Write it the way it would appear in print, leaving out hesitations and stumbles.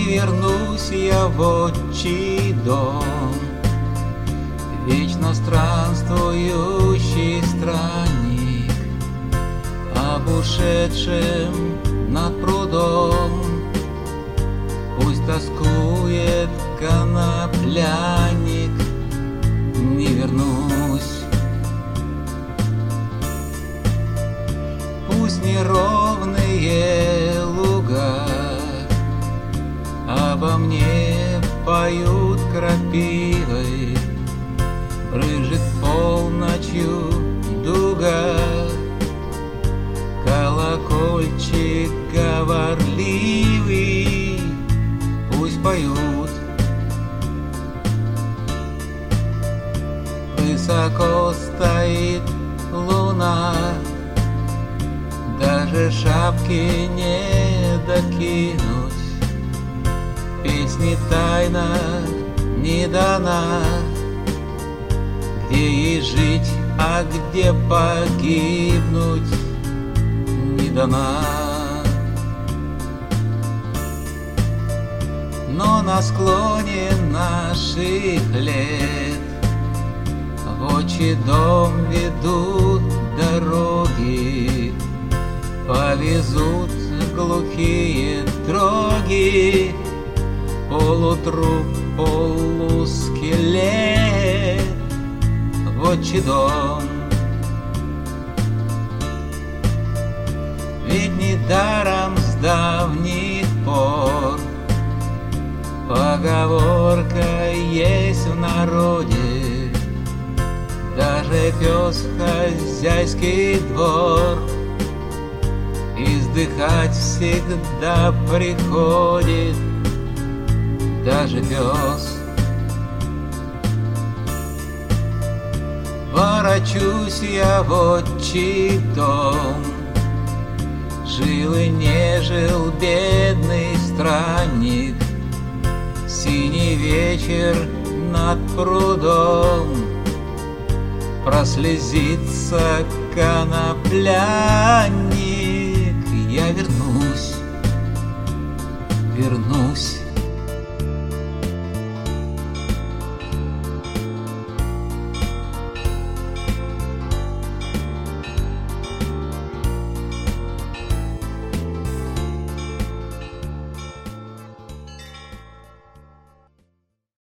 вернусь я в отчий дом, вечно странствующий странник, об ушедшем над прудом пусть тоскует конопляник, не вернусь. Пусть неровные луга обо мне поют крапивой, брызжет полночью дуга, колокольчик говорливый пусть поют. Высоко стоит луна, даже шапки не докинуть, песни тайна не дана, где ей жить, а где погибнуть не дана. Но на склоне наших лет в отчий дом ведут дороги, повезут глухие дроги, полутруп, полускелет в отчий дом. Ведь недаром с давних пор поговорка есть в народе, даже пес хозяйский двор издыхать всегда приходит, даже пес. Ворочусь я в отчий дом, жил и не жил бедный странник, синий вечер над прудом прослезится конопляник. Я вернусь, вернусь.